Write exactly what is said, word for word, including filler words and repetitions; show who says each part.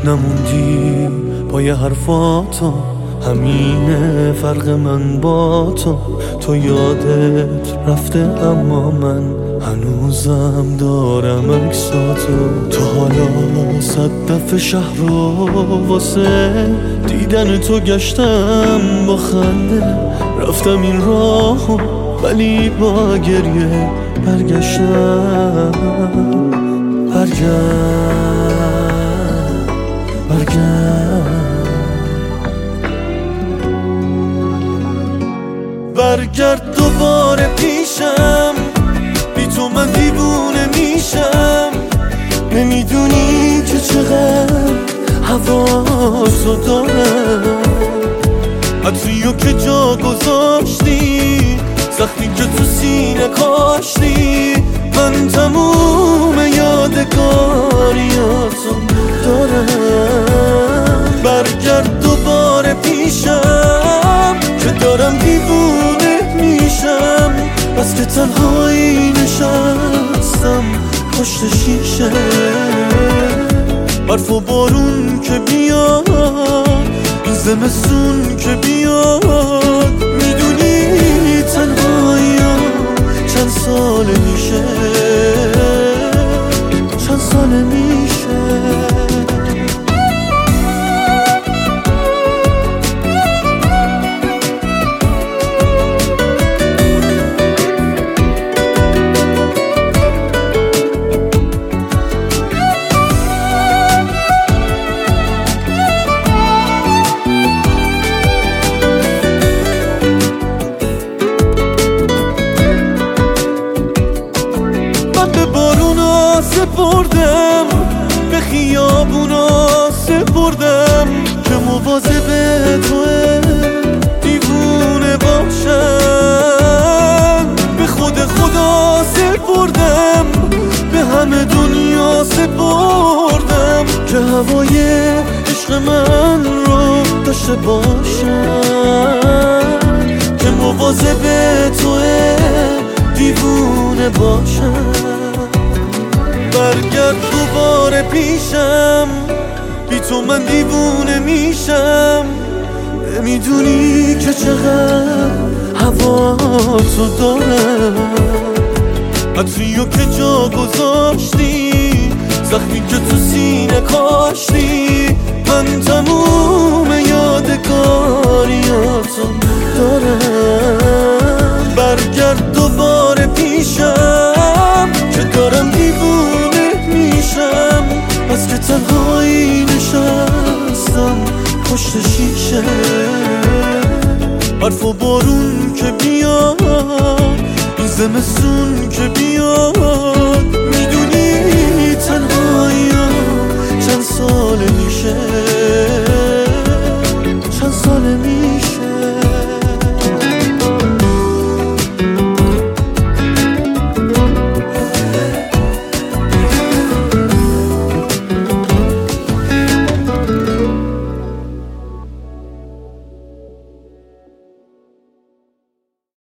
Speaker 1: نموندی پای حرفاتو، همینه فرق من با تو. تو یادت رفته اما من هنوزم دارم عکساتو. تو حالا صد دفعه شهر رو واسه دیدن تو گشتم با خنده، رفتم این راهو ولی با گریه برگشتم. برگشت برگشت برگرد دوباره پیشم، بی تو من دیوونه میشم. نمیدونی که چقدر حواسو دارم، عطریو که جا گذاشتی، زخمی که تو سینه کاشتی. من تموم یادگاریاتو دارم. برگرد دوباره پیشم که دارم دیوونه میشم، بس که تنهایی نشستم پشت شیشه. برف و بارون که بیاد، این زمستون که بیاد، میدونی تنهایی چند ساله میشه، چند ساله میشه. سپردم به خیابونا، سپردم که مواظب توه دیوونه باشم. به خود خدا سپردم، به همه دنیا سپردم که هوای عشق من رو داشته باشم، که مواظب توه دیوونه باشم. برگرد دوباره پیشم، بی تو من دیوونه میشم. نمیدونی که چقدر هوا تو دارم، عطریو که جا گذاشتی، زخمی که تو سینه کاشتی. من تموم یادگاریاتو دارم. برگرد دوباره پیشم که دارم دیوونه میشم، بس که تنهایی نشستم پشت شیشه. برف و بارون که بیاد، این زمستون که بیاد،